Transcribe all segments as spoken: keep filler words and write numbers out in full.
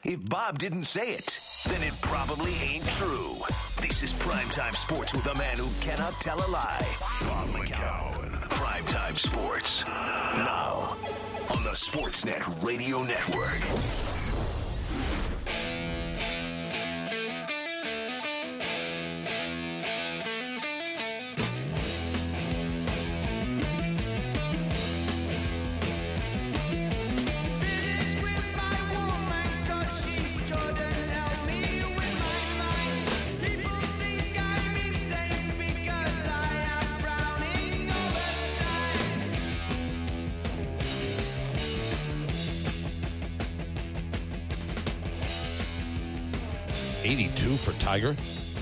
If Bob didn't say it, then it probably ain't true. This is Primetime Sports with a man who cannot tell a lie. Bob McCown. Primetime Sports. Now, on the Sportsnet Radio Network. eighty-two for Tiger.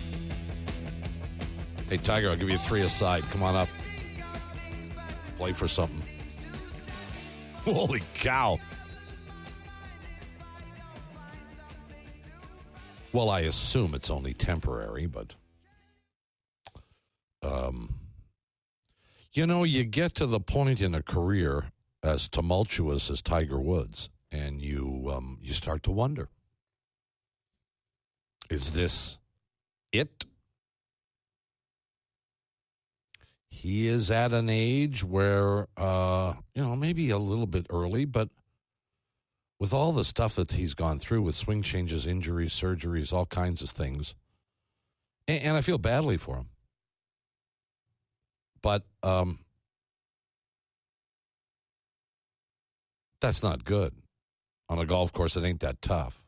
Hey, Tiger, I'll give you three aside. Come on up. Play for something. Holy cow. Well, I assume it's only temporary, but um, you know, you get to the point in a career as tumultuous as Tiger Woods, and you um, you start to wonder. Is this it? He is at an age where, uh, you know, maybe a little bit early, but with all the stuff that he's gone through with swing changes, injuries, surgeries, all kinds of things, and, and I feel badly for him. But um, that's not good. On a golf course, it ain't that tough.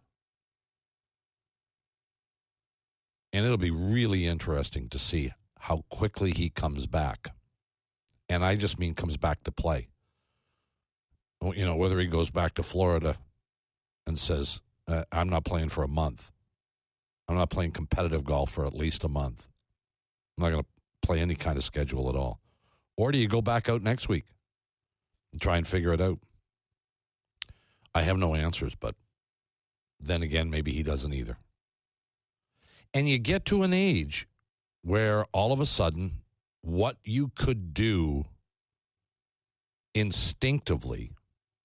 And it'll be really interesting to see how quickly he comes back. And I just mean comes back to play. You know, whether he goes back to Florida and says, uh, I'm not playing for a month. I'm not playing competitive golf for at least a month. I'm not going to play any kind of schedule at all. Or do you go back out next week and try and figure it out? I have no answers, but then again, maybe he doesn't either. And you get to an age where all of a sudden what you could do instinctively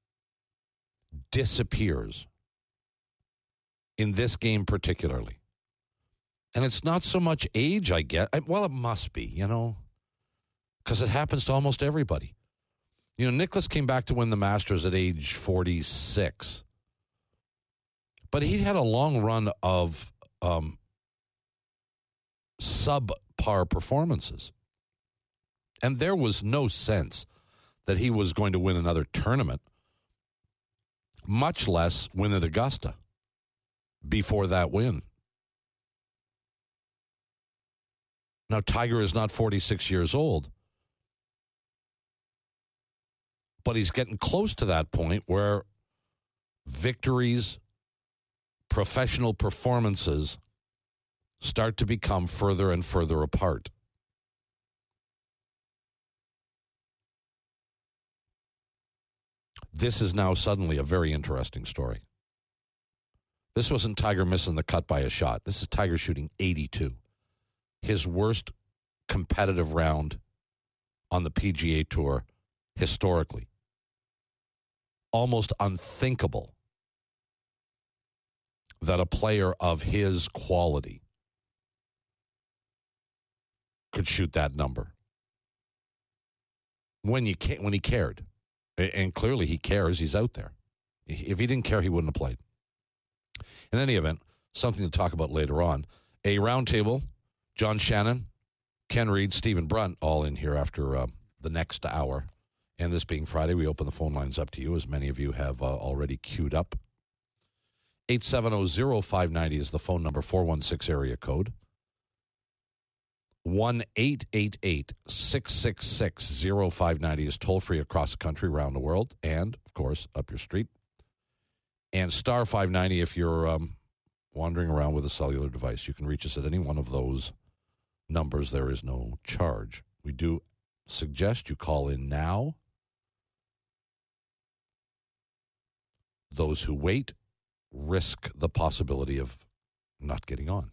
disappears in this game particularly. And it's not so much age, I get. Well, it must be, you know, because it happens to almost everybody. You know, Nicklaus came back to win the Masters at age forty-six. But he had a long run of um, subpar performances. And there was no sense that he was going to win another tournament, much less win at Augusta before that win. Now, Tiger is not forty-six years old, but he's getting close to that point where victories, professional performances start to become further and further apart. This is now suddenly a very interesting story. This wasn't Tiger missing the cut by a shot. This is Tiger shooting eighty-two. His worst competitive round on the P G A Tour historically. Almost unthinkable that a player of his quality could shoot that number when you ca- when he cared. And clearly he cares. He's out there. If he didn't care, he wouldn't have played. In any event, something to talk about later on. A roundtable, John Shannon, Ken Reed, Stephen Brunt, all in here after uh, the next hour. And this being Friday, we open the phone lines up to you, as many of you have uh, already queued up. eight seven zero, zero five nine zero is the phone number, four one six area code. one eight eight eight, six six six, zero five nine zero is toll-free across the country, around the world, and, of course, up your street. And star five ninety if you're um, wandering around with a cellular device. You can reach us at any one of those numbers. There is no charge. We do suggest you call in now. Those who wait risk the possibility of not getting on.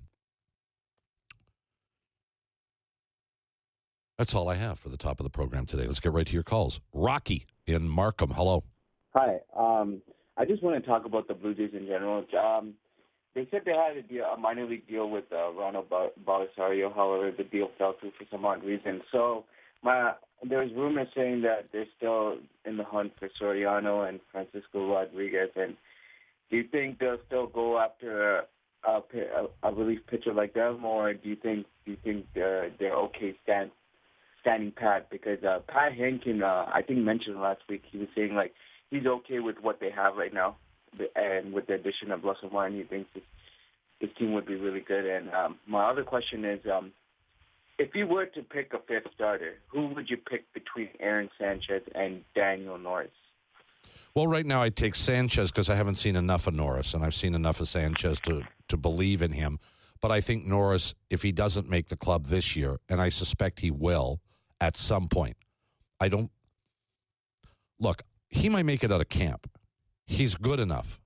That's all I have for the top of the program today. Let's get right to your calls. Rocky in Markham. Hello. Hi. Um, I just want to talk about the Blue Jays in general. Um, they said they had a, deal, a minor league deal with uh, Ronald Belisario. However, the deal fell through for some odd reason. So my there's rumors saying that they're still in the hunt for Soriano and Francisco Rodriguez. And do you think they'll still go after a, a, a relief pitcher like them, or do you think do you think they're they're okay stand, standing pat? Because uh, Pat Henkin, uh, I think mentioned last week, he was saying like he's okay with what they have right now, and with the addition of Russell Martin, he thinks this, this team would be really good. And um, my other question is, um, if you were to pick a fifth starter, who would you pick between Aaron Sanchez and Daniel Norris? Well, right now I take Sanchez because I haven't seen enough of Norris, and I've seen enough of Sanchez to, to believe in him. But I think Norris, if he doesn't make the club this year, and I suspect he will at some point, I don't – look, he might make it out of camp. He's good enough.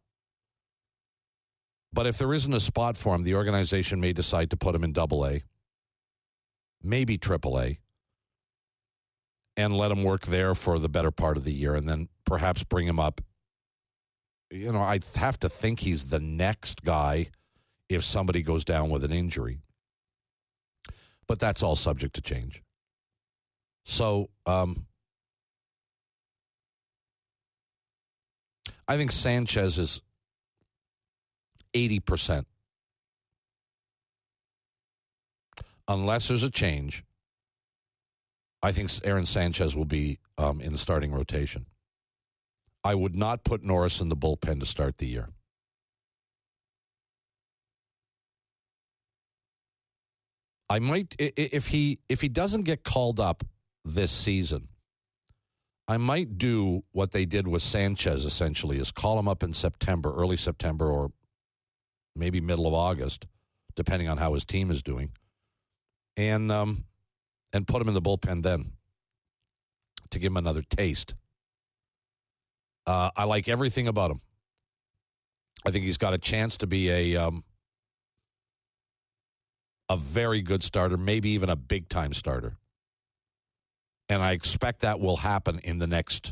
But if there isn't a spot for him, the organization may decide to put him in double A, maybe triple A, and let him work there for the better part of the year, and then perhaps bring him up. You know, I have to think he's the next guy if somebody goes down with an injury. But that's all subject to change. So, um, I think Sanchez is eighty percent. Unless there's a change, I think Aaron Sanchez will be um, in the starting rotation. I would not put Norris in the bullpen to start the year. I might, if he if he doesn't get called up this season, I might do what they did with Sanchez, essentially, is call him up in September, early September, or maybe middle of August, depending on how his team is doing, and um, and put him in the bullpen then to give him another taste. Uh, I like everything about him. I think he's got a chance to be a um, a very good starter, maybe even a big-time starter. And I expect that will happen in the next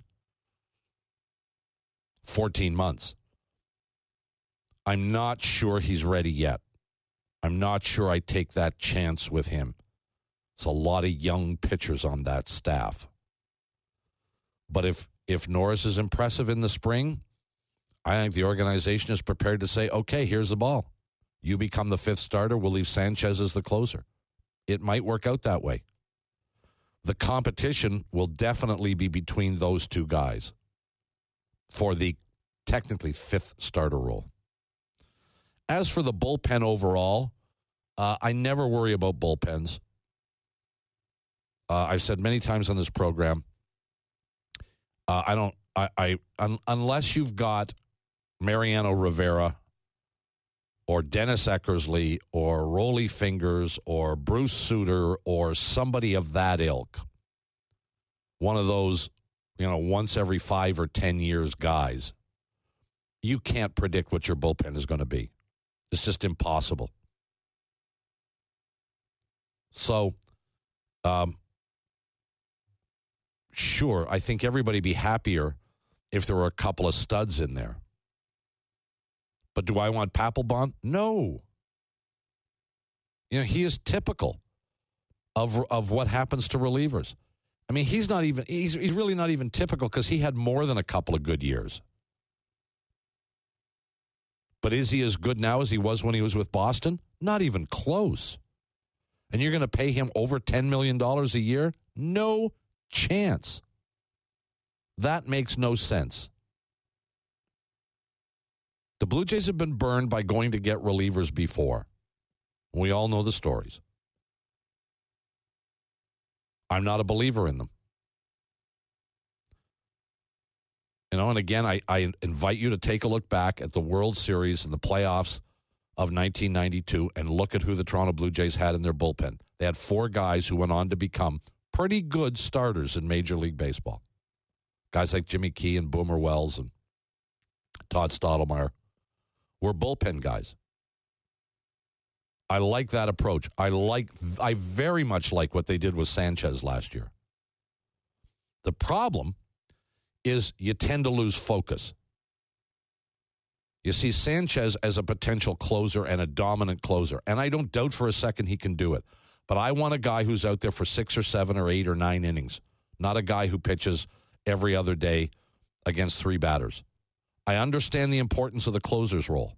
fourteen months. I'm not sure he's ready yet. I'm not sure I take that chance with him. It's a lot of young pitchers on that staff. But if if Norris is impressive in the spring, I think the organization is prepared to say, okay, here's the ball. You become the fifth starter. We'll leave Sanchez as the closer. It might work out that way. The competition will definitely be between those two guys for the technically fifth starter role. As for the bullpen overall, uh, I never worry about bullpens. Uh, I've said many times on this program, uh, I don't, I, I un, unless you've got Mariano Rivera or Dennis Eckersley or Rolly Fingers or Bruce Sutter or somebody of that ilk, one of those, you know, once every five or ten years guys, you can't predict what your bullpen is going to be. It's just impossible. So, um, sure, I think everybody would be happier if there were a couple of studs in there. But do I want Papelbon? No. You know, he is typical of of what happens to relievers. I mean, he's not even, he's, he's really not even typical because he had more than a couple of good years. But is he as good now as he was when he was with Boston? Not even close. And you're going to pay him over ten million dollars a year? No chance. That makes no sense. The Blue Jays have been burned by going to get relievers before. We all know the stories. I'm not a believer in them. You know, and again, I, I invite you to take a look back at the World Series and the playoffs of nineteen ninety-two and look at who the Toronto Blue Jays had in their bullpen. They had four guys who went on to become pretty good starters in Major League Baseball. Guys like Jimmy Key and Boomer Wells and Todd Stottlemyre were bullpen guys. I like that approach. I like. I very much like what they did with Sanchez last year. The problem is you tend to lose focus. You see Sanchez as a potential closer and a dominant closer, and I don't doubt for a second he can do it. But I want a guy who's out there for six or seven or eight or nine innings, not a guy who pitches every other day against three batters. I understand the importance of the closer's role.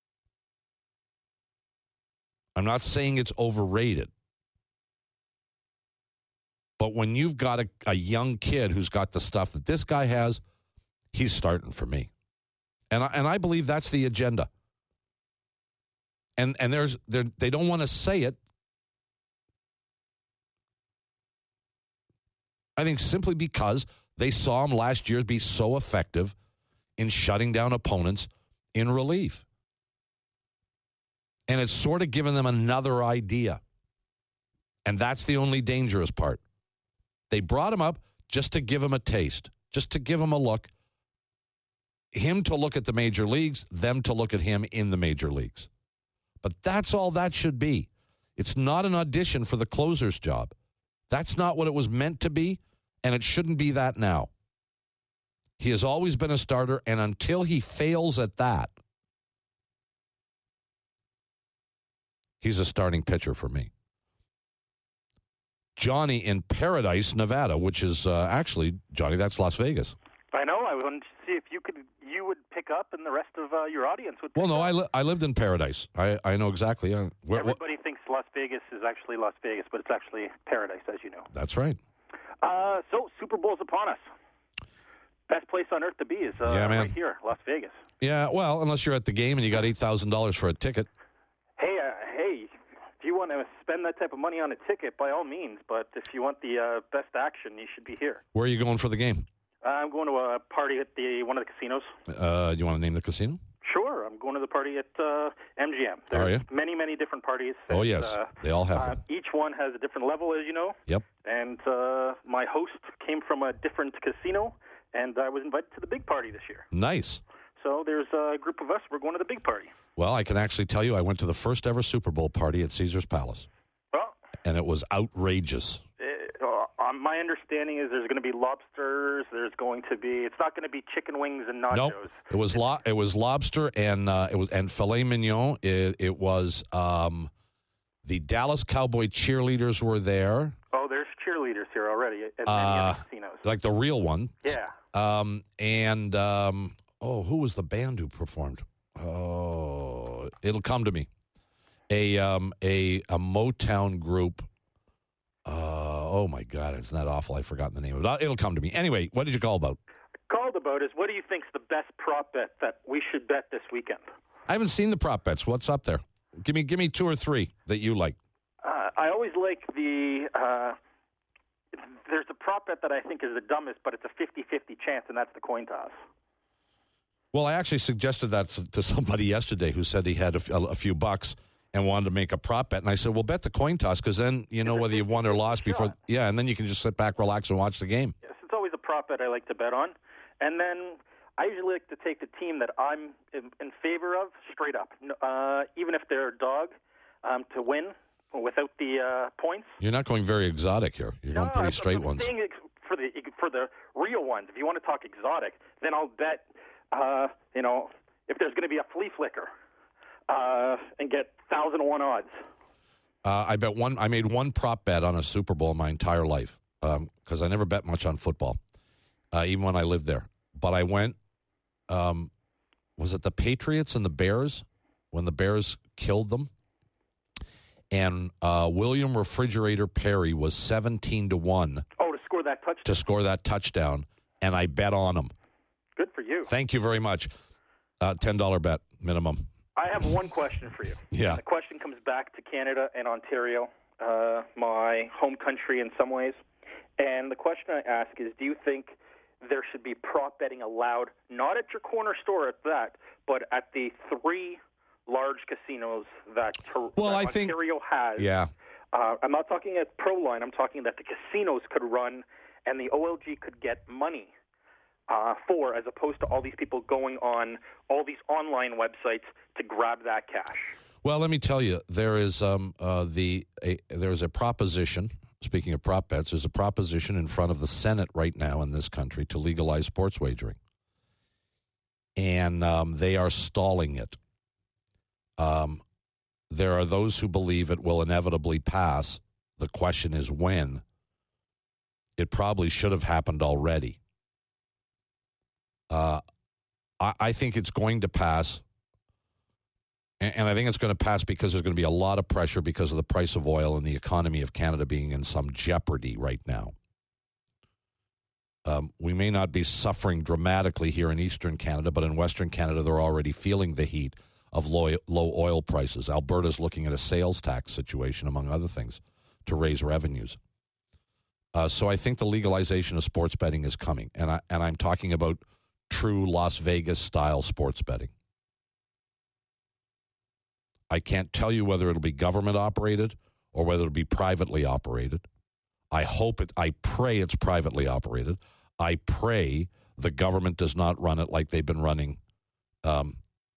I'm not saying it's overrated. But when you've got a, a young kid who's got the stuff that this guy has, he's starting for me. And I, and I believe that's the agenda. And and there's they don't want to say it. I think simply because they saw him last year be so effective in shutting down opponents in relief. And it's sort of given them another idea. And that's the only dangerous part. They brought him up just to give him a taste, just to give him a look. Him to look at the major leagues, them to look at him in the major leagues. But that's all that should be. It's not an audition for the closer's job. That's not what it was meant to be, and it shouldn't be that now. He has always been a starter, and until he fails at that, he's a starting pitcher for me. Johnny in Paradise, Nevada, which is uh, actually, Johnny, that's Las Vegas. I know. I wanted to see if you could, you would pick up, and the rest of uh, your audience would. Pick well, no, up. I li- I lived in Paradise. I I know exactly. Uh, wh- Everybody wh- thinks Las Vegas is actually Las Vegas, but it's actually Paradise, as you know. That's right. Uh, so Super Bowl's upon us. Best place on earth to be is uh, yeah, man. right here, Las Vegas. Yeah, well, unless you're at the game and you got eight thousand dollars for a ticket. Hey, uh, hey, if you want to spend that type of money on a ticket, by all means. But if you want the uh, best action, you should be here. Where are you going for the game? Uh, I'm going to a party at the one of the casinos. Uh, you want to name the casino? Sure, I'm going to the party at uh, M G M. There's are you? many, many different parties. Oh, and, yes. Uh, they all have uh, them. Each one has a different level, as you know. Yep. And uh, my host came from a different casino, and I was invited to the big party this year. Nice. So there's a group of us. We're going to the big party. Well, I can actually tell you I went to the first ever Super Bowl party at Caesars Palace. Well, and it was outrageous. Uh, my understanding is there's going to be lobsters. There's going to be. It's not going to be chicken wings and nachos. Nope. It was lo- It was lobster and uh, it was and filet mignon. It, it was um, the Dallas Cowboy cheerleaders were there. Oh, there's cheerleaders here already at many Uh, of the casinos. Like the real one. Yeah. Um, and um, oh, who was the band who performed? Oh, it'll come to me. A um a a Motown group. Uh, oh my God, it's not awful. I've forgotten the name of it. It'll come to me. Anyway, what did you call about? Called about is what do you think's the best prop bet that we should bet this weekend? I haven't seen the prop bets. What's up there? Give me give me two or three that you like. Uh, I always like the. Uh, there's a prop bet that I think is the dumbest, but it's a fifty-fifty chance, and that's the coin toss. Well, I actually suggested that to, to somebody yesterday who said he had a, f- a few bucks and wanted to make a prop bet. And I said, well, bet the coin toss because then you know whether you've won or lost before. Yeah, and then you can just sit back, relax, and watch the game. Yes, it's always a prop bet I like to bet on. And then I usually like to take the team that I'm in, in favor of straight up, uh, even if they're a dog, um, to win without the uh, points. You're not going very exotic here. You're no, going pretty I'm, straight I'm ones. Saying ex- for the for the real ones, if you want to talk exotic, then I'll bet. Uh, you know, if there's going to be a flea flicker, uh, and get thousand to one odds. Uh, I bet one. I made one prop bet on a Super Bowl my entire life because um, I never bet much on football, uh, even when I lived there. But I went. Um, was it the Patriots and the Bears when the Bears killed them? And uh, William Refrigerator Perry was seventeen to one. Oh, to score that touchdown. To score that touchdown, and I bet on him. Good for you. Thank you very much. Uh, ten dollar bet minimum. I have one question for you. Yeah. The question comes back to Canada and Ontario, uh, my home country in some ways. And the question I ask is, do you think there should be prop betting allowed, not at your corner store at that, but at the three large casinos that, ter- well, that I Ontario think, has? Yeah. Uh, I'm not talking at Proline. I'm talking that the casinos could run and the O L G could get money Uh, for, as opposed to all these people going on all these online websites to grab that cash. Well, let me tell you, there is um, uh, the a, there is a proposition. Speaking of prop bets, there's a proposition in front of the Senate right now in this country to legalize sports wagering. and um, they are stalling it. Um, there are those who believe it will inevitably pass. The question is when. It probably should have happened already. Uh, I, I think it's going to pass, and, and I think it's going to pass because there's going to be a lot of pressure because of the price of oil and the economy of Canada being in some jeopardy right now. Um, we may not be suffering dramatically here in Eastern Canada, but in Western Canada, they're already feeling the heat of low, low oil prices. Alberta's looking at a sales tax situation, among other things, to raise revenues. Uh, so I think the legalization of sports betting is coming, and I and I'm talking about true Las Vegas style sports betting. I can't tell you whether it'll be government operated or whether it'll be privately operated. I hope it. I pray it's privately operated. I pray the government does not run it like they've been running, um,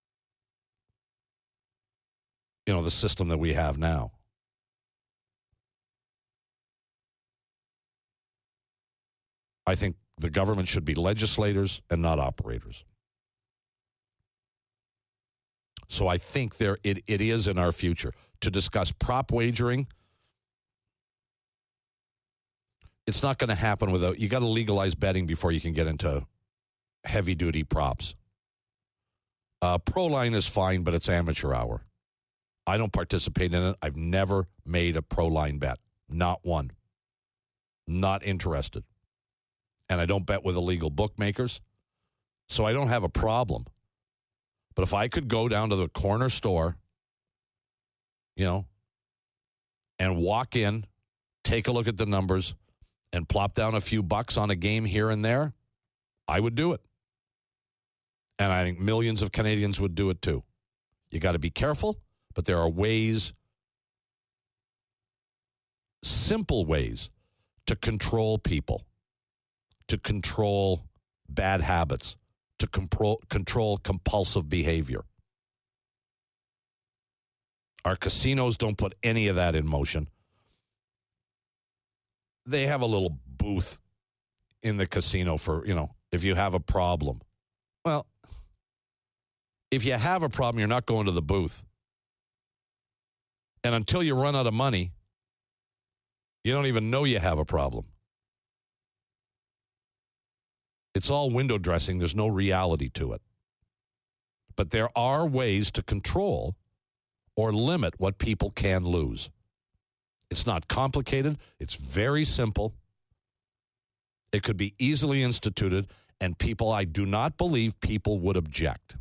you know, the system that we have now. I think the government should be legislators and not operators. So I think there it, it is in our future to discuss prop wagering. It's not going to happen without, you got to legalize betting before you can get into heavy-duty props. Uh, Proline is fine, but it's amateur hour. I don't participate in it. I've never made a Proline bet. Not one. Not interested. And I don't bet with illegal bookmakers, so I don't have a problem. But if I could go down to the corner store, you know, and walk in, take a look at the numbers, and plop down a few bucks on a game here and there, I would do it. And I think millions of Canadians would do it too. You got to be careful, but there are ways, simple ways, to control people, to control bad habits, to control, control compulsive behavior. Our casinos don't put any of that in motion. They have a little booth in the casino for, you know, if you have a problem. Well, if you have a problem, you're not going to the booth. And until you run out of money, you don't even know you have a problem. It's all window dressing. There's no reality to it. But there are ways to control or limit what people can lose. It's not complicated. It's very simple. It could be easily instituted, and people, I do not believe people would object.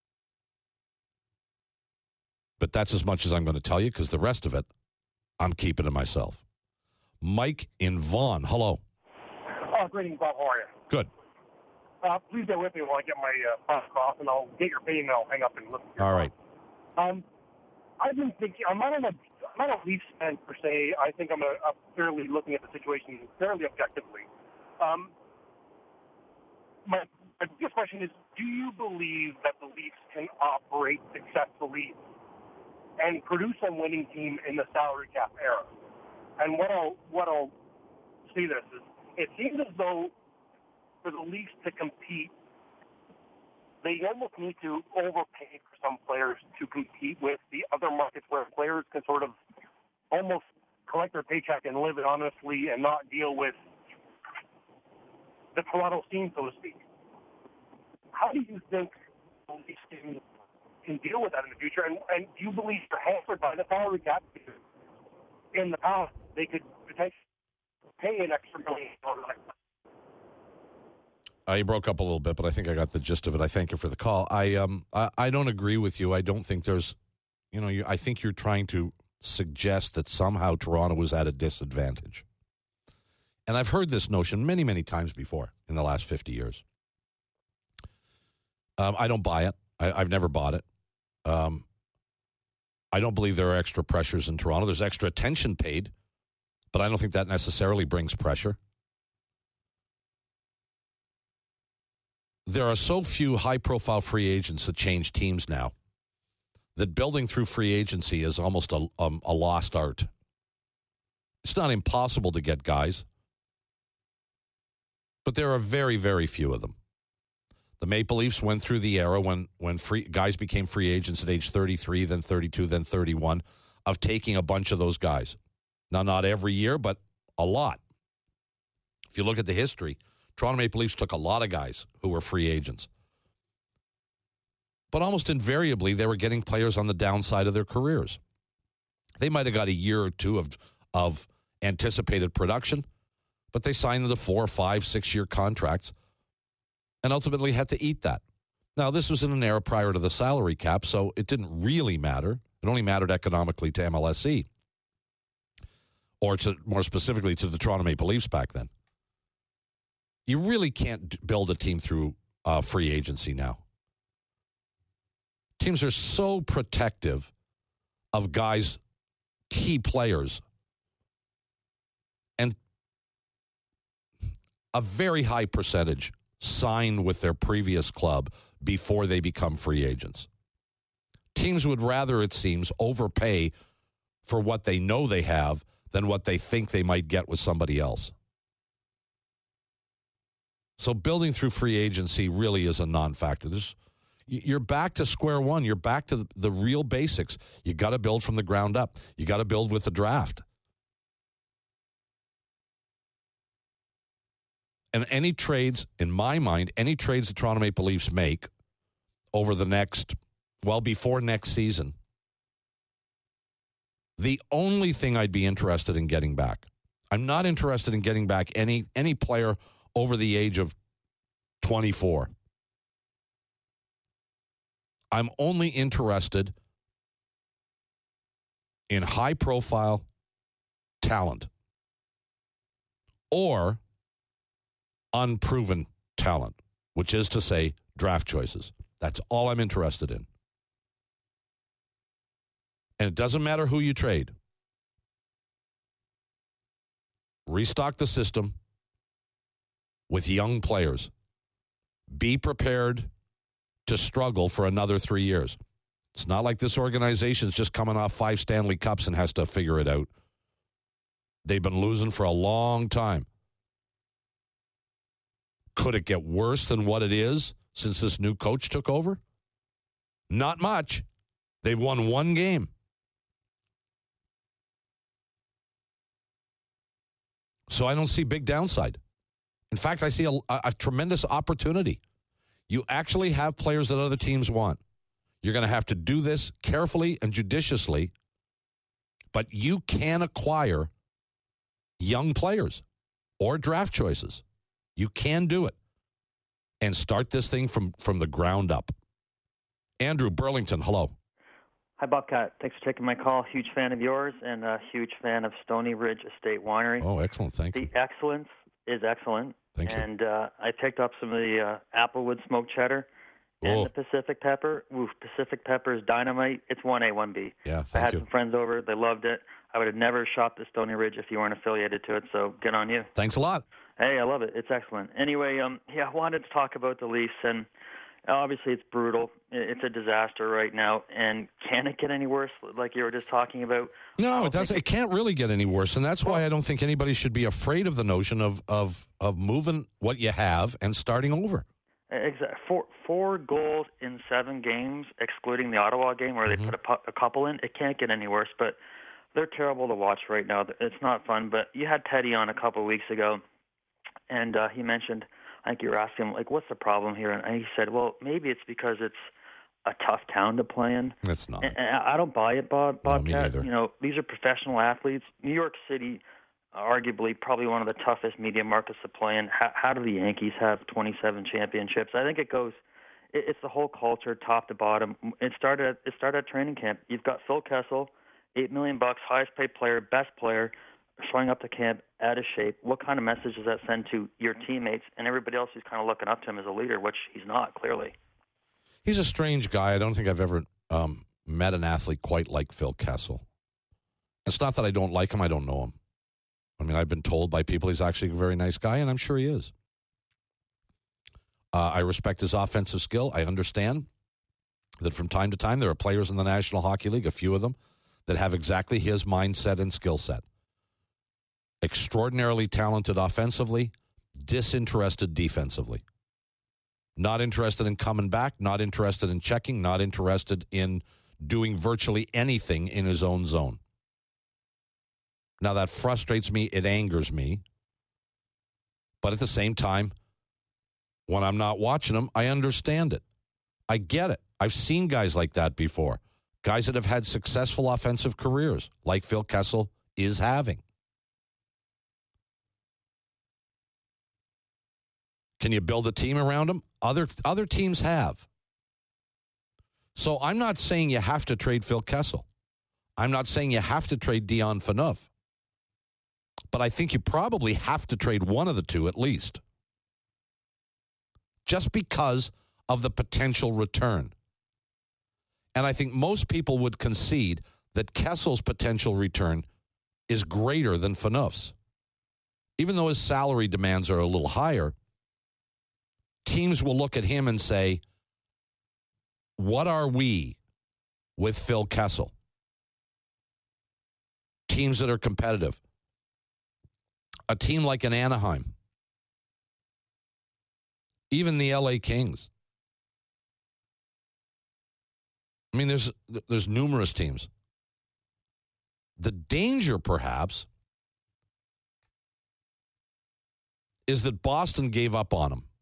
But that's as much as I'm going to tell you, because the rest of it, I'm keeping to myself. Mike in Vaughan, hello. Oh, greetings, Bob. How are you? Good. Uh, please bear with me while I get my uh, thoughts across, and I'll get your opinion, and I'll hang up and listen to your All right. Um, I've been thinking, I'm not, on a, I'm not a Leafs fan per se. I think I'm a, a fairly looking at the situation fairly objectively. Um, my, my biggest question is, do you believe that the Leafs can operate successfully and produce a winning team in the salary cap era? And what I'll, what I'll say this is, it seems as though for the Leafs to compete, they almost need to overpay for some players to compete with the other markets where players can sort of almost collect their paycheck and live it honestly and not deal with the Toronto scene, so to speak. How do you think the Leafs can, can deal with that in the future? And, and do you believe they're hampered by the salary cap? In the past, they could potentially pay an extra million dollars. Uh, you broke up a little bit, but I think I got the gist of it. I thank you for the call. I um I, I don't agree with you. I don't think there's, you know, you, I think you're trying to suggest that somehow Toronto was at a disadvantage. And I've heard this notion many, many times before in the last fifty years. Um, I don't buy it. I, I've never bought it. Um, I don't believe there are extra pressures in Toronto. There's extra attention paid, but I don't think that necessarily brings pressure. There are so few high-profile free agents that change teams now that building through free agency is almost a, a, a lost art. It's not impossible to get guys, but there are very, very few of them. The Maple Leafs went through the era when, when free, guys became free agents at age thirty-three, then thirty-two, then thirty-one, of taking a bunch of those guys. Now, not every year, but a lot. If you look at the history, Toronto Maple Leafs took a lot of guys who were free agents. But almost invariably, they were getting players on the downside of their careers. They might have got a year or two of, of anticipated production, but they signed the four, five, six-year contracts and ultimately had to eat that. Now, this was in an era prior to the salary cap, so it didn't really matter. It only mattered economically to M L S C, or to more specifically to the Toronto Maple Leafs back then. You really can't build a team through uh, free agency now. Teams are so protective of guys, key players, and a very high percentage sign with their previous club before they become free agents. Teams would rather, it seems, overpay for what they know they have than what they think they might get with somebody else. So building through free agency really is a non-factor. There's, you're back to square one. You're back to the, the real basics. You got to build from the ground up. You got to build with the draft. And any trades, in my mind, any trades the Toronto Maple Leafs make over the next, well, before next season, the only thing I'd be interested in getting back, I'm not interested in getting back any any player over the age of twenty-four. I'm only interested in high-profile talent or unproven talent, which is to say draft choices. That's all I'm interested in. And it doesn't matter who you trade. Restock the system with young players. Be prepared to struggle for another three years. It's not like this organization's just coming off five Stanley Cups and has to figure it out. They've been losing for a long time. Could it get worse than what it is since this new coach took over? Not much. They've won one game. So I don't see big downside. In fact, I see a, a, a tremendous opportunity. You actually have players that other teams want. You're going to have to do this carefully and judiciously, but you can acquire young players or draft choices. You can do it and start this thing from, from the ground up. Andrew, Burlington, hello. Hi, Bobcat. Thanks for taking my call. Huge fan of yours and a huge fan of Stony Ridge Estate Winery. Oh, excellent. Thank the you. The excellence is excellent. Thank you. And uh, I picked up some of the uh, Applewood smoked cheddar and oh. the Pacific pepper. Ooh, Pacific pepper is dynamite. It's one A, one B. Yeah, thank I had you. some friends over. They loved it. I would have never shopped at Stony Ridge if you weren't affiliated to it, so good on you. Thanks a lot. Hey, I love it. It's excellent. Anyway, um, yeah, I wanted to talk about the Leafs, and obviously it's brutal. It's a disaster right now, and can it get any worse, like you were just talking about? No, it doesn't. It can't really get any worse, and that's why I don't think anybody should be afraid of the notion of of, of moving what you have and starting over. Exactly. Four, four goals in seven games, excluding the Ottawa game where Mm-hmm. they put a, pu- a couple in. It can't get any worse, but they're terrible to watch right now. It's not fun, but you had Teddy on a couple of weeks ago, and uh, he mentioned, I think you were asking him, like, what's the problem here? And he said, well, maybe it's because it's a tough town to play in. That's not. And, and I don't buy it, Bob. No, me Bobcat. neither. You know, these are professional athletes. New York City, arguably, probably one of the toughest media markets to play in. How, how do the Yankees have twenty-seven championships? I think it goes. It, it's the whole culture, top to bottom. It started. At, it started at training camp. You've got Phil Kessel, eight million bucks, highest paid player, best player, showing up to camp out of shape. What kind of message does that send to your teammates and everybody else who's kind of looking up to him as a leader, which he's not, clearly? He's a strange guy. I don't think I've ever um, met an athlete quite like Phil Kessel. It's not that I don't like him. I don't know him. I mean, I've been told by people he's actually a very nice guy, and I'm sure he is. Uh, I respect his offensive skill. I understand that from time to time there are players in the National Hockey League, a few of them, that have exactly his mindset and skill set. Extraordinarily talented offensively, disinterested defensively. Not interested in coming back, not interested in checking, not interested in doing virtually anything in his own zone. Now, that frustrates me. It angers me. But at the same time, when I'm not watching him, I understand it. I get it. I've seen guys like that before. Guys that have had successful offensive careers, like Phil Kessel is having. Can you build a team around him? Other, other teams have. So I'm not saying you have to trade Phil Kessel. I'm not saying you have to trade Dion Phaneuf. But I think you probably have to trade one of the two at least. Just because of the potential return. And I think most people would concede that Kessel's potential return is greater than Phaneuf's. Even though his salary demands are a little higher, teams will look at him and say, what are we with Phil Kessel? Teams that are competitive. A team like an Anaheim. Even the L A Kings. I mean, there's there's numerous teams. The danger, perhaps, is that Boston gave up on him.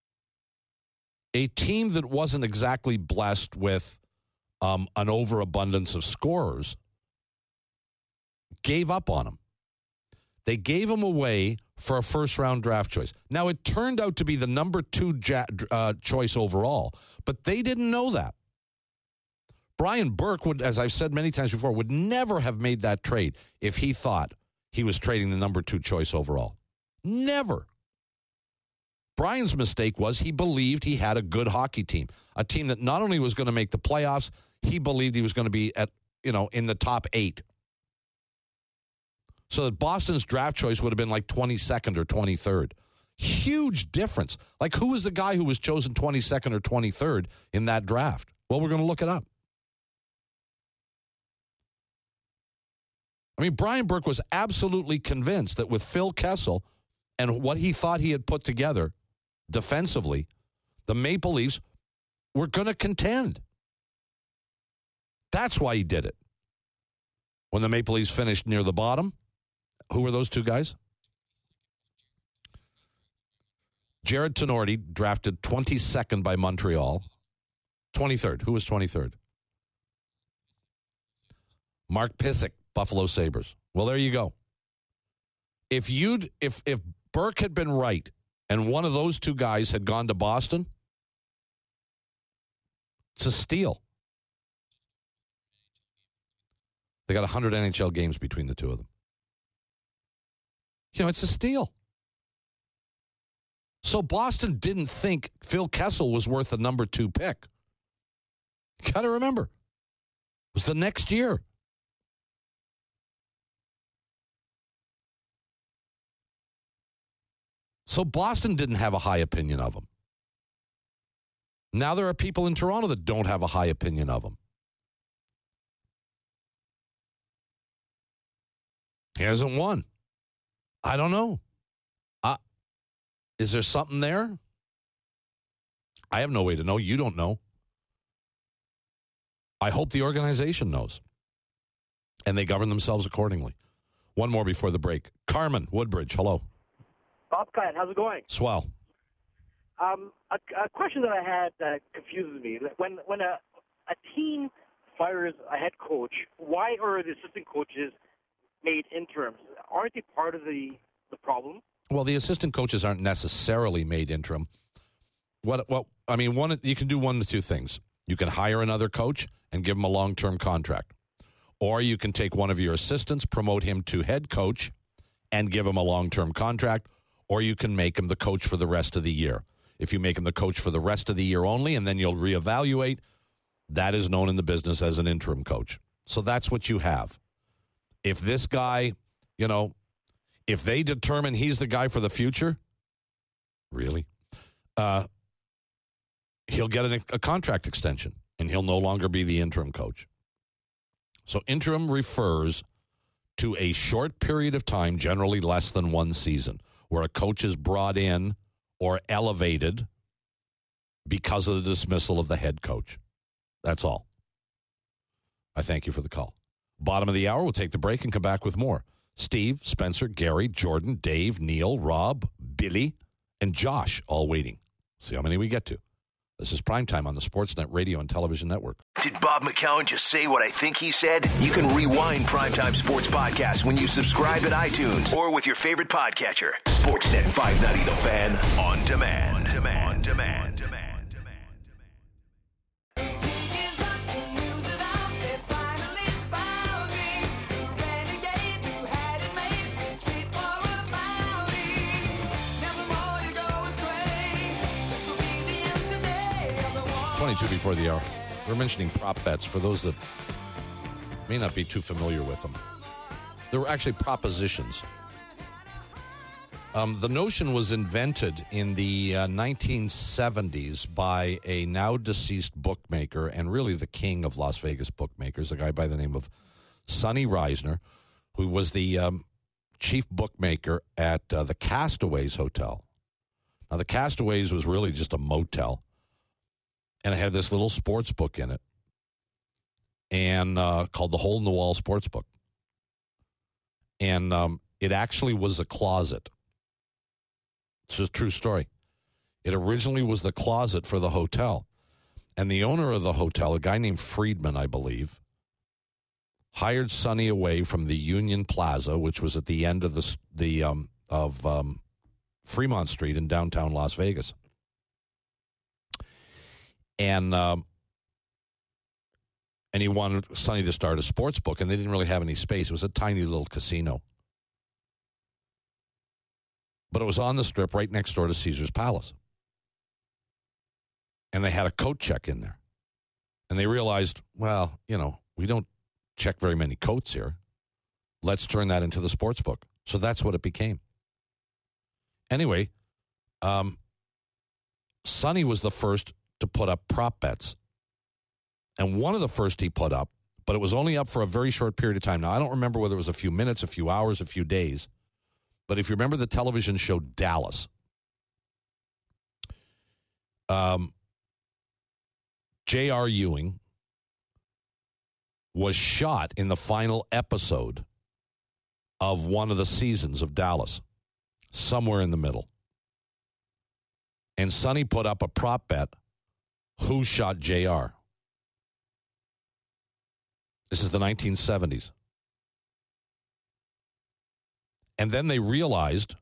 A team that wasn't exactly blessed with um, an overabundance of scorers gave up on him. They gave him away for a first-round draft choice. Now, it turned out to be the number two ja- uh, choice overall, but they didn't know that. Brian Burke would, as I've said many times before, would never have made that trade if he thought he was trading the number two choice overall. Never. Brian's mistake was he believed he had a good hockey team, a team that not only was going to make the playoffs, he believed he was going to be at, you know, in the top eight. So that Boston's draft choice would have been like twenty-second or twenty-third. Huge difference. Like, who was the guy who was chosen twenty-second or twenty-third in that draft? Well, we're going to look it up. I mean, Brian Burke was absolutely convinced that with Phil Kessel and what he thought he had put together defensively, the Maple Leafs were going to contend. That's why he did it. When the Maple Leafs finished near the bottom, who were those two guys? Jared Tenorti, drafted twenty-second by Montreal. twenty-third. Who was twenty-third? Mark Pysyk, Buffalo Sabres. Well, there you go. If you'd if if Burke had been right and one of those two guys had gone to Boston, it's a steal. They got one hundred N H L games between the two of them. You know, it's a steal. So Boston didn't think Phil Kessel was worth a number two pick. You got to remember, it was the next year. So Boston didn't have a high opinion of him. Now there are people in Toronto that don't have a high opinion of him. He hasn't won. I don't know. Uh, is there something there? I have no way to know. You don't know. I hope the organization knows. And they govern themselves accordingly. One more before the break. Carmen Woodbridge, hello. Bobcat, how's it going? Swell. Um, a, a question that I had that confuses me. When when a, a team fires a head coach, why are the assistant coaches made interims? Aren't they part of the, the problem? Well, the assistant coaches aren't necessarily made interim. What? What? I mean, one you can do one of two things. You can hire another coach and give him a long-term contract. Or you can take one of your assistants, promote him to head coach, and give him a long-term contract. Or you can make him the coach for the rest of the year. If you make him the coach for the rest of the year only, and then you'll reevaluate, that is known in the business as an interim coach. So that's what you have. If this guy, you know, if they determine he's the guy for the future, really, uh, he'll get an, a contract extension, and he'll no longer be the interim coach. So interim refers to a short period of time, generally less than one season, where a coach is brought in or elevated because of the dismissal of the head coach. That's all. I thank you for the call. Bottom of the hour, we'll take the break and come back with more. Steve, Spencer, Gary, Jordan, Dave, Neil, Rob, Billy, and Josh all waiting. See how many we get to. This is Primetime on the Sportsnet Radio and Television Network. Did Bob McCown just say what I think he said? You can rewind Primetime Sports Podcast when you subscribe at iTunes or with your favorite podcatcher. Sportsnet five ninety The Fan on demand. On demand. On demand. On demand. twenty-two before the hour. We're mentioning prop bets for those that may not be too familiar with them. There were actually propositions. Um, the notion was invented in the uh, nineteen seventies by a now deceased bookmaker and really the king of Las Vegas bookmakers, a guy by the name of Sonny Reisner, who was the um, chief bookmaker at uh, the Castaways Hotel. Now, the Castaways was really just a motel. And it had this little sports book in it, and uh, called the Hole in the Wall Sports Book. And um, it actually was a closet. It's a true story. It originally was the closet for the hotel. And the owner of the hotel, a guy named Friedman, I believe, hired Sonny away from the Union Plaza, which was at the end of the, the um, of um, Fremont Street in downtown Las Vegas. And um, and he wanted Sonny to start a sports book, and they didn't really have any space. It was a tiny little casino. But it was on the Strip right next door to Caesar's Palace. And they had a coat check in there. And they realized, well, you know, we don't check very many coats here. Let's turn that into the sports book. So that's what it became. Anyway, um, Sonny was the first to put up prop bets. And one of the first he put up, but it was only up for a very short period of time. Now, I don't remember whether it was a few minutes, a few hours, a few days. But if you remember the television show Dallas, um, J R. Ewing was shot in the final episode of one of the seasons of Dallas, somewhere in the middle. And Sonny put up a prop bet. Who shot J R? This is the nineteen seventies. And then they realized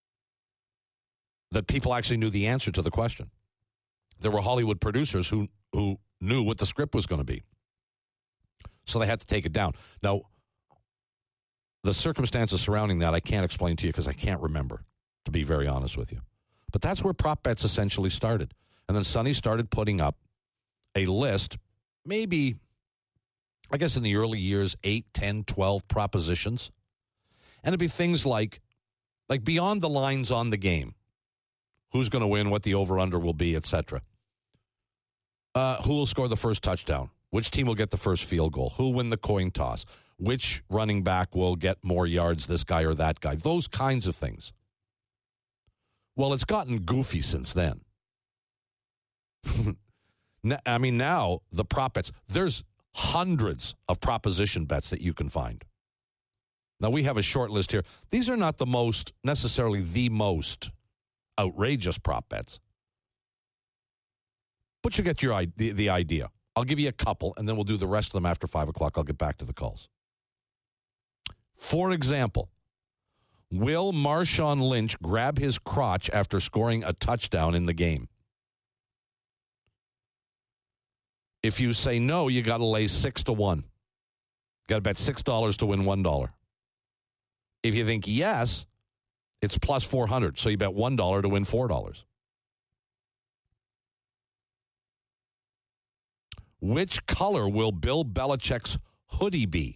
that people actually knew the answer to the question. There were Hollywood producers who, who knew what the script was going to be. So they had to take it down. Now, the circumstances surrounding that I can't explain to you because I can't remember, to be very honest with you. But that's where prop bets essentially started. And then Sonny started putting up a list, maybe, I guess in the early years, eight, ten, twelve propositions. And it'd be things like, like beyond the lines on the game. Who's going to win, what the over-under will be, et cetera. Uh, who will score the first touchdown? Which team will get the first field goal? Who will win the coin toss? Which running back will get more yards, this guy or that guy? Those kinds of things. Well, it's gotten goofy since then. I mean, now the prop bets, there's hundreds of proposition bets that you can find. Now, we have a short list here. These are not the most, necessarily the most outrageous prop bets. But you get your the, the idea. I'll give you a couple, and then we'll do the rest of them after five o'clock. I'll get back to the calls. For example, will Marshawn Lynch grab his crotch after scoring a touchdown in the game? If you say no, you got to lay six to one. Got to bet six dollars to win one dollar. If you think yes, it's plus four hundred. So you bet one dollar to win four dollars. Which color will Bill Belichick's hoodie be?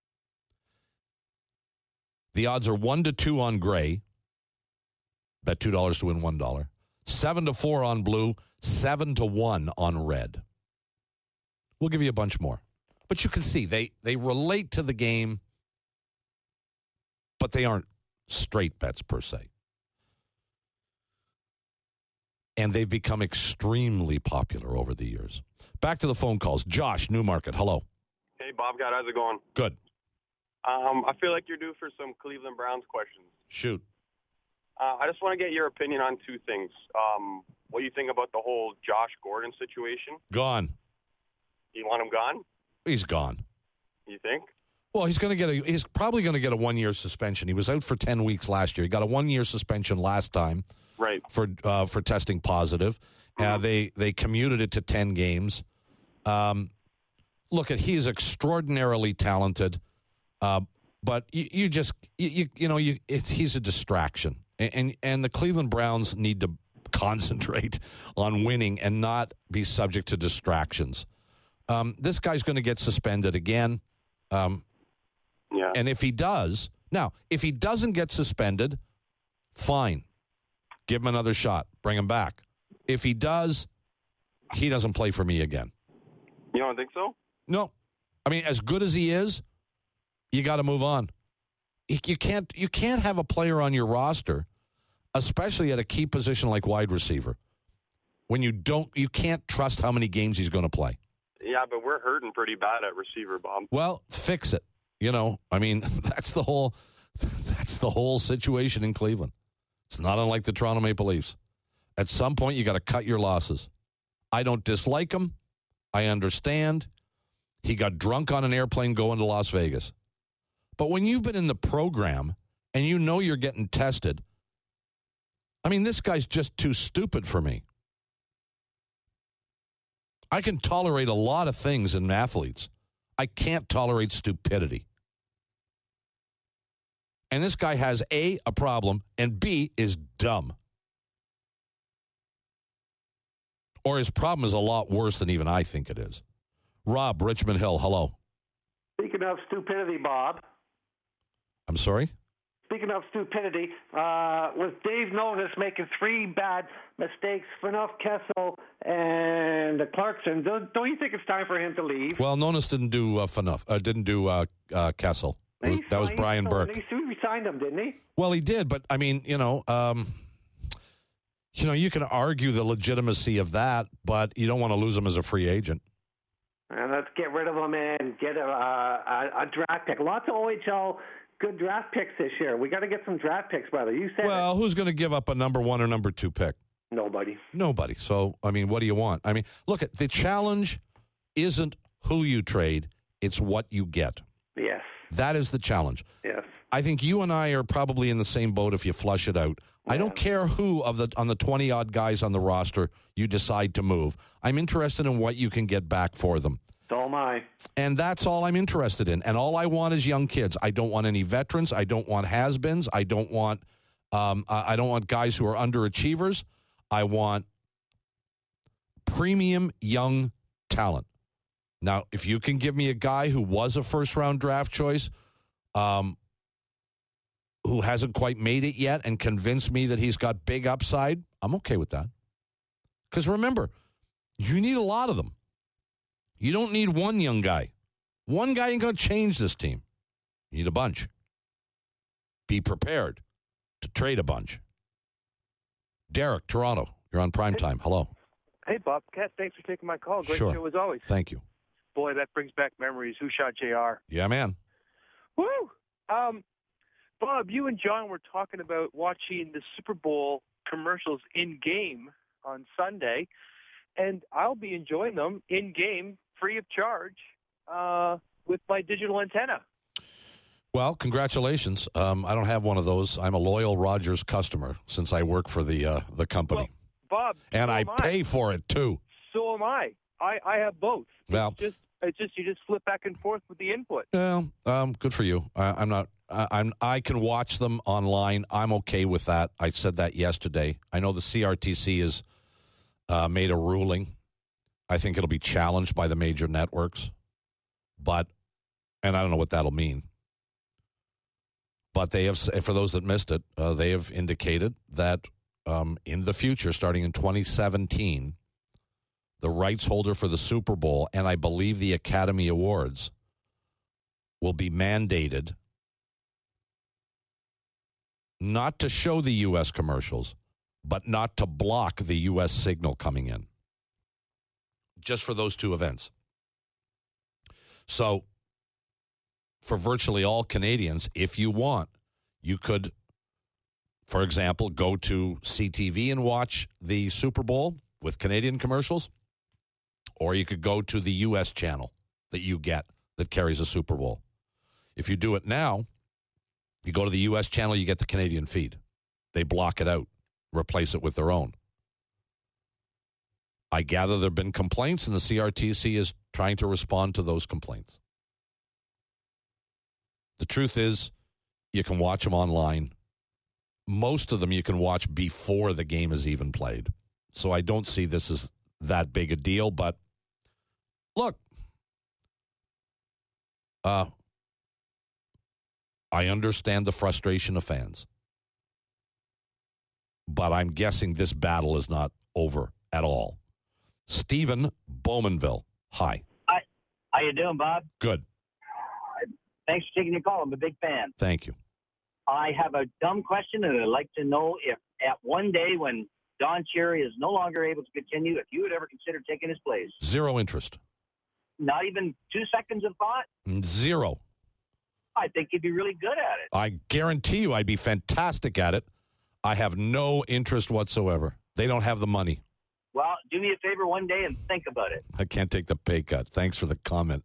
The odds are one to two on gray. Bet two dollars to win one dollar. Seven to four on blue. Seven to one on red. We'll give you a bunch more. But you can see they, they relate to the game, but they aren't straight bets per se. and they've become extremely popular over the years. Back to the phone calls. Josh, Newmarket, hello. Hey, Bobcat, how's it going? Good. Um, I feel like you're due for some Cleveland Browns questions. Shoot. Uh, I just want to get your opinion on two things. Um, what do you think about the whole Josh Gordon situation? Gone. You want him gone? He's gone. You think? Well, he's going to get a. He's probably going to get a one-year suspension. He was out for ten weeks last year. He got a one-year suspension last time, right? For uh, for testing positive. Mm-hmm. Uh, they they commuted it to ten games. Um, look, at he is extraordinarily talented, uh, but you, you just you, you you know you it's, he's a distraction, and, and and the Cleveland Browns need to concentrate on winning and not be subject to distractions. Um, this guy's going to get suspended again. Um, yeah. And if he does, now, if he doesn't get suspended, fine. Give him another shot. Bring him back. If he does, he doesn't play for me again. You don't think so? No. I mean, as good as he is, you got to move on. You can't, you can't have a player on your roster, especially at a key position like wide receiver, when you don't, you can't trust how many games he's going to play. Yeah, but we're hurting pretty bad at receiver, Bob. Well, fix it. You know, I mean, that's the whole that's the whole situation in Cleveland. It's not unlike the Toronto Maple Leafs. At some point, you got to cut your losses. I don't dislike him. I understand. He got drunk on an airplane going to Las Vegas. But when you've been in the program and you know you're getting tested, I mean, this guy's just too stupid for me. I can tolerate a lot of things in athletes. I can't tolerate stupidity. And this guy has A, a problem, and B, is dumb. Or his problem is a lot worse than even I think it is. Rob, Richmond Hill, hello. Speaking of stupidity, Bob. I'm sorry? Speaking of stupidity, uh, with Dave Notice making three bad mistakes, Phaneuf, Kessel, and Clarkson, don't, don't you think it's time for him to leave? Well, Notice didn't do uh, Phaneuf, uh, didn't do uh, uh, Kessel. Was, that was Brian Burke. He signed him, didn't he? Well, he did, but I mean, you know, um, you know, you can argue the legitimacy of that, but you don't want to lose him as a free agent. And let's get rid of him and get a, a, a draft pick. Lots of O H L good draft picks this year. We got to get some draft picks, brother. You said Well, it. Who's going to give up a number one or number two pick? Nobody. Nobody. So, I mean, what do you want? I mean, look, at the challenge isn't who you trade, it's what you get. Yes. That is the challenge. Yes. I think you and I are probably in the same boat if you flush it out. Yeah. I don't care who of the on the twenty-odd guys on the roster you decide to move. I'm interested in what you can get back for them. So am I. And that's all I'm interested in. And all I want is young kids. I don't want any veterans. I don't want has-beens. I don't want um, I don't want guys who are underachievers. I want premium young talent. Now, if you can give me a guy who was a first-round draft choice, um, who hasn't quite made it yet, and convince me that he's got big upside, I'm okay with that. Because remember, you need a lot of them. You don't need one young guy. One guy ain't going to change this team. You need a bunch. Be prepared to trade a bunch. Derek, Toronto, you're on prime time. Hello. Hey, Bob. Cat, thanks for taking my call. Great sure. show as always. Thank you. Boy, that brings back memories. Who shot J R? Yeah, man. Woo! Um, Bob, you and John were talking about watching the Super Bowl commercials in-game on Sunday, and I'll be enjoying them in-game, free of charge, uh, with my digital antenna. Well, congratulations. Um, I don't have one of those. I'm a loyal Rogers customer since I work for the uh, the company. Well, Bob, and so I pay I. for it too. So am I. I, I have both. Well, it's just it's just you just flip back and forth with the input. Well, um, good for you. I, I'm not. I, I'm. I can watch them online. I'm okay with that. I said that yesterday. I know the C R T C has uh, made a ruling. I think it'll be challenged by the major networks, but and I don't know what that'll mean. But they have, for those that missed it, uh, they have indicated that um, in the future, starting in twenty seventeen, the rights holder for the Super Bowl and I believe the Academy Awards will be mandated not to show the U S commercials, but not to block the U S signal coming in. Just for those two events. So, for virtually all Canadians, if you want, you could, for example, go to C T V and watch the Super Bowl with Canadian commercials, or you could go to the U S channel that you get that carries a Super Bowl. If you do it now, you go to the U S channel, you get the Canadian feed. They block it out, replace it with their own. I gather there have been complaints, and the C R T C is trying to respond to those complaints. The truth is, you can watch them online. Most of them you can watch before the game is even played. So I don't see this as that big a deal. But look, uh, I understand the frustration of fans. But I'm guessing this battle is not over at all. Stephen Bowmanville. Hi. Hi. How you doing, Bob? Good. Thanks for taking the call. I'm a big fan. Thank you. I have a dumb question, and I'd like to know if at one day when Don Cherry is no longer able to continue, if you would ever consider taking his place. Zero interest. Not even two seconds of thought? Zero. I think you'd be really good at it. I guarantee you I'd be fantastic at it. I have no interest whatsoever. They don't have the money. Well, do me a favor one day and think about it. I can't take the pay cut. Thanks for the comment.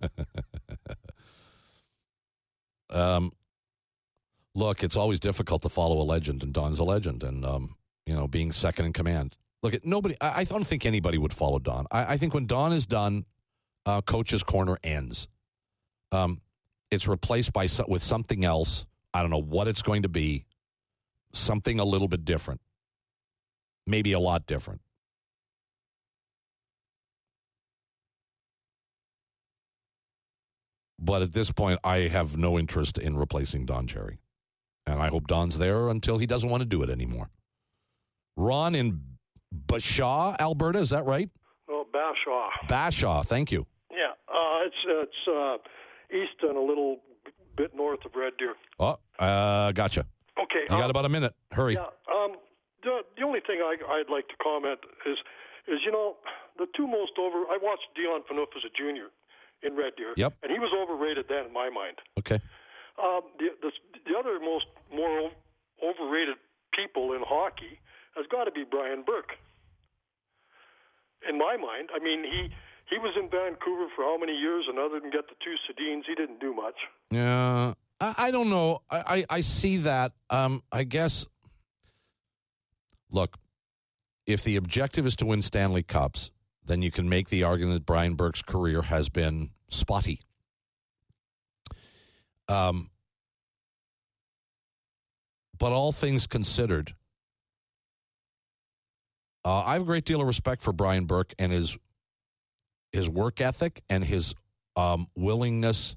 um, look, it's always difficult to follow a legend, and Don's a legend, and, um, you know, being second in command. Look, at nobody. I, I don't think anybody would follow Don. I, I think when Don is done, uh, Coach's Corner ends. Um, it's replaced by so, with something else. I don't know what it's going to be. Something a little bit different. Maybe a lot different. But at this point, I have no interest in replacing Don Cherry. And I hope Don's there until he doesn't want to do it anymore. Ron in Bashaw, Alberta, is that right? Oh, Bashaw. Bashaw, thank you. Yeah, uh, it's it's uh, east and a little bit north of Red Deer. Oh, uh, gotcha. Okay. You um, got about a minute. Hurry. Yeah. Um, the, the only thing I, I'd like to comment is, is, you know, the two most over, I watched Dion Phaneuf as a junior in Red Deer. Yep. And he was overrated then in my mind. Okay. Um, the, the the other most more overrated people in hockey has got to be Brian Burke. In my mind, I mean, he he was in Vancouver for how many years, and other than get the two Sedins, he didn't do much. Yeah, I, I don't know. I, I, I see that. Um, I guess, look, if the objective is to win Stanley Cups, then you can make the argument that Brian Burke's career has been spotty. Um, but all things considered, uh, I have a great deal of respect for Brian Burke and his his work ethic and his um, willingness,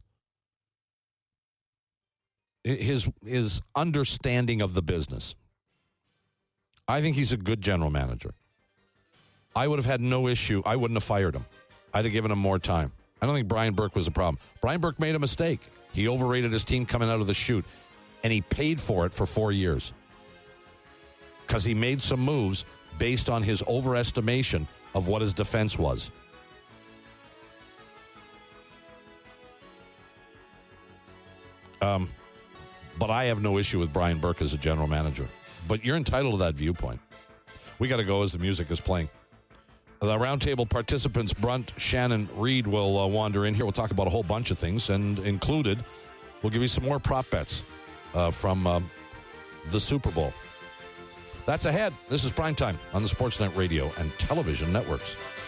his his understanding of the business. I think he's a good general manager. I would have had no issue. I wouldn't have fired him. I'd have given him more time. I don't think Brian Burke was a problem. Brian Burke made a mistake. He overrated his team coming out of the chute, and he paid for it for four years because he made some moves based on his overestimation of what his defense was. Um, but I have no issue with Brian Burke as a general manager. But you're entitled to that viewpoint. We got to go as the music is playing. The roundtable participants, Brunt, Shannon, Reed, will uh, wander in here. We'll talk about a whole bunch of things, and included, we'll give you some more prop bets uh, from uh, the Super Bowl. That's ahead. This is Primetime on the Sportsnet Radio and television networks.